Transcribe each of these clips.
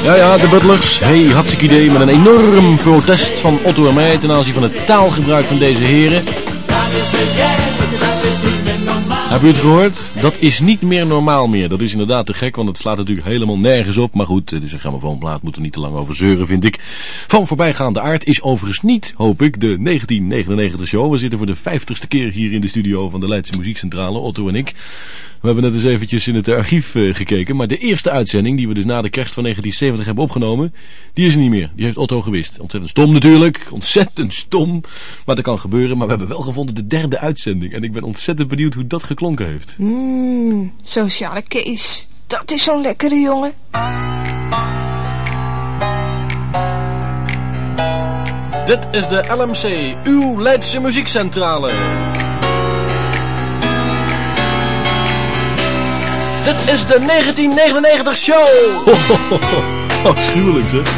Ja, de Butlers. Hey, hartstikke idee met een enorm protest van Otto en mij ten aanzien van het taalgebruik van deze heren. Heb u het gehoord? Dat is niet meer normaal meer. Dat is inderdaad te gek, want het slaat natuurlijk helemaal nergens op. Maar goed, het is een grammofoonplaat, moeten we niet te lang over zeuren, vind ik. Van voorbijgaande aard is overigens niet, hoop ik, de 1999 show. We zitten voor de 50ste keer hier in de studio van de Leidse Muziekcentrale, Otto en ik. We hebben net eens eventjes in het archief gekeken. Maar de eerste uitzending, die we dus na de kerst van 1970 hebben opgenomen, die is er niet meer. Die heeft Otto gewist. Ontzettend stom natuurlijk. Ontzettend stom. Maar dat kan gebeuren. Maar we hebben wel gevonden de derde uitzending. En ik ben ontzettend benieuwd hoe dat geklonken heeft. Sociale Kees. Dat is zo'n lekkere jongen. Dit is de LMC, uw Leidse Muziekcentrale. Dit is de 1999 show! Afschuwelijk zeg.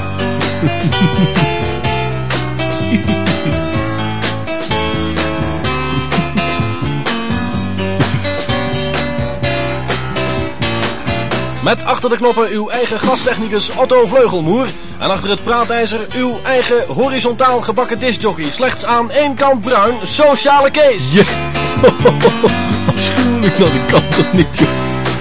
Met achter de knoppen uw eigen gastechnicus Otto Vleugelmoer. En achter het praatijzer uw eigen horizontaal gebakken discjockey. Slechts aan één kant bruin, Sociale Kees. Yeah. Afschuwelijk, dat kan toch niet, joh.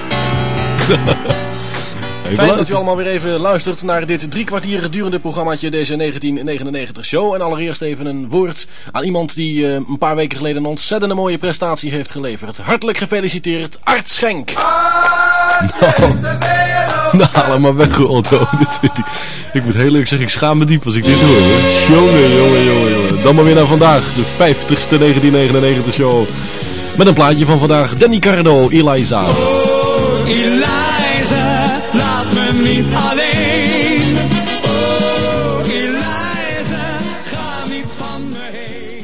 Fijn dat u allemaal weer even luistert naar dit 3 kwartier durende programmaatje, deze 1999 show. En allereerst even een woord aan iemand die een paar weken geleden een ontzettend mooie prestatie heeft geleverd. Hartelijk gefeliciteerd, Art Schenk. Nou, maar weg, Otto. Ik moet heel eerlijk zeggen, ik schaam me diep als ik dit hoor. Jongen. Dan maar weer naar vandaag, de 50ste 1999 show. Met een plaatje van vandaag, Danny Cardo, Eliza. Eliza, laat me niet alleen. Oh, Eliza, ga niet van me heen.